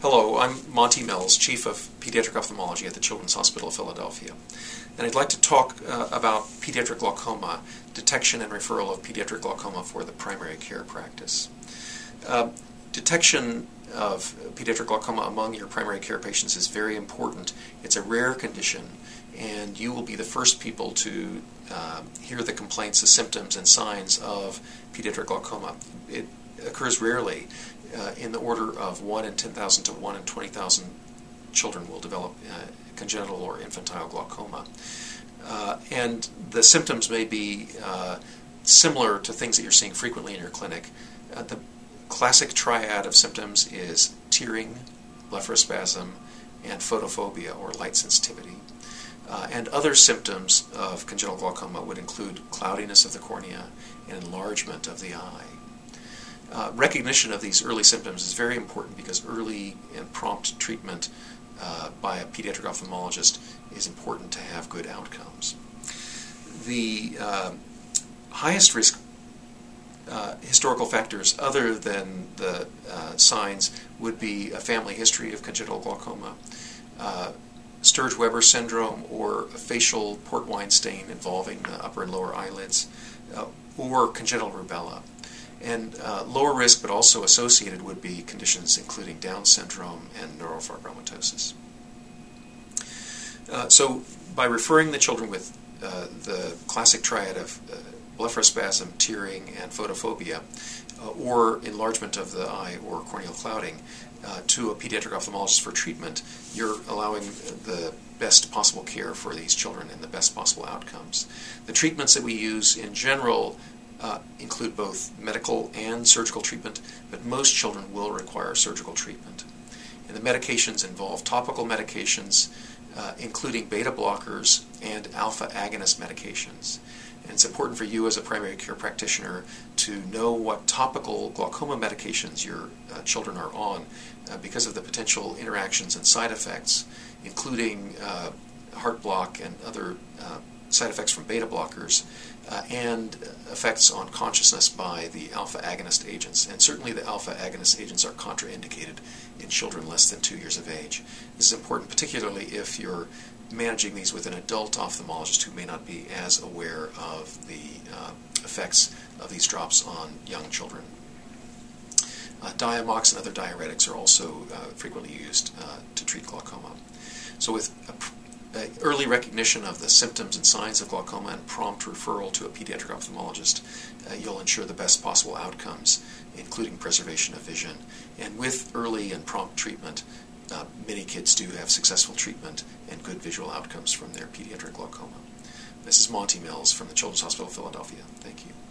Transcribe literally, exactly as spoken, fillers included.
Hello, I'm Monty Mills, Chief of Pediatric Ophthalmology at the Children's Hospital of Philadelphia. And I'd like to talk uh, about pediatric glaucoma, detection and referral of pediatric glaucoma for the primary care practice. Uh, detection of pediatric glaucoma among your primary care patients is very important. It's a rare condition, and you will be the first people to uh, hear the complaints, the symptoms, and signs of pediatric glaucoma. It occurs rarely. Uh, in the order of one in ten thousand to one in twenty thousand children will develop uh, congenital or infantile glaucoma. Uh, and the symptoms may be uh, similar to things that you're seeing frequently in your clinic. Uh, the classic triad of symptoms is tearing, blepharospasm, and photophobia, or light sensitivity. Uh, and other symptoms of congenital glaucoma would include cloudiness of the cornea and enlargement of the eye. Uh, recognition of these early symptoms is very important because early and prompt treatment uh, by a pediatric ophthalmologist is important to have good outcomes. The uh, highest risk uh, historical factors other than the uh, signs would be a family history of congenital glaucoma, uh, Sturge-Weber syndrome, or a facial port wine stain involving the upper and lower eyelids, uh, or congenital rubella. And uh, lower risk, but also associated, would be conditions including Down syndrome and neurofibromatosis. Uh, so by referring the children with uh, the classic triad of uh, blepharospasm, tearing, and photophobia, uh, or enlargement of the eye or corneal clouding, uh, to a pediatric ophthalmologist for treatment, you're allowing the best possible care for these children and the best possible outcomes. The treatments that we use in general Uh, include both medical and surgical treatment, but most children will require surgical treatment. And the medications involve topical medications, uh, including beta blockers and alpha agonist medications. And it's important for you as a primary care practitioner to know what topical glaucoma medications your uh, children are on uh, because of the potential interactions and side effects, including uh, heart block and other uh, side effects from beta blockers, uh, and effects on consciousness by the alpha agonist agents. And certainly the alpha agonist agents are contraindicated in children less than two years of age. This is important particularly if you're managing these with an adult ophthalmologist who may not be as aware of the uh, effects of these drops on young children. Uh, Diamox and other diuretics are also uh, frequently used uh, to treat glaucoma. So with a Uh, early recognition of the symptoms and signs of glaucoma and prompt referral to a pediatric ophthalmologist, uh, you'll ensure the best possible outcomes, including preservation of vision. And with early and prompt treatment, uh, many kids do have successful treatment and good visual outcomes from their pediatric glaucoma. This is Monty Mills from the Children's Hospital of Philadelphia. Thank you.